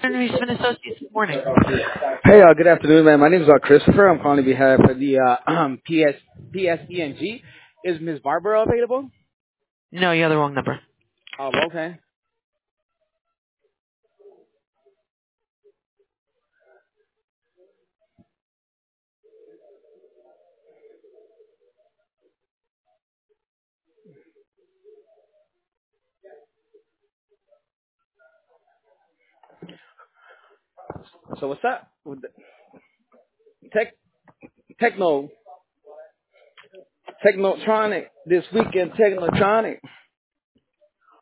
Reisman Associates. Good morning. Hey, good afternoon, man. My name is Christopher. I'm calling on behalf of the PSENG. Is Ms. Barbara available? No, you have the wrong number. Oh, okay. So what's up? With the Tech, techno, Technotronic this weekend. Technotronic.